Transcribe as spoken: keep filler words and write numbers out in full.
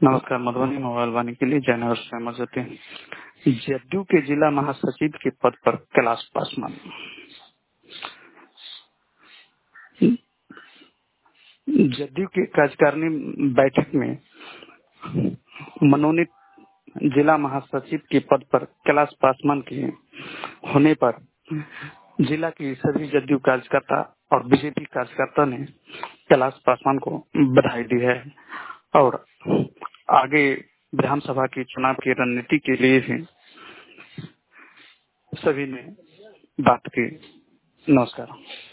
नमस्कार। मधुबनी मोबाइल वाणी के लिए जयनगर से अमर ज्योति। जदयू के जिला महासचिव के पद पर कैलाश पासवान। जदयू के कार्यकारिणी बैठक में मनोनीत जिला महासचिव के पद पर कैलाश पासवान के होने पर जिला के सभी जदयू कार्यकर्ता और बीजेपी कार्यकर्ता ने कैलाश पासवान को बधाई दी है और आगे विधानसभा के चुनाव की रणनीति के लिए भी सभी ने बात की। नमस्कार।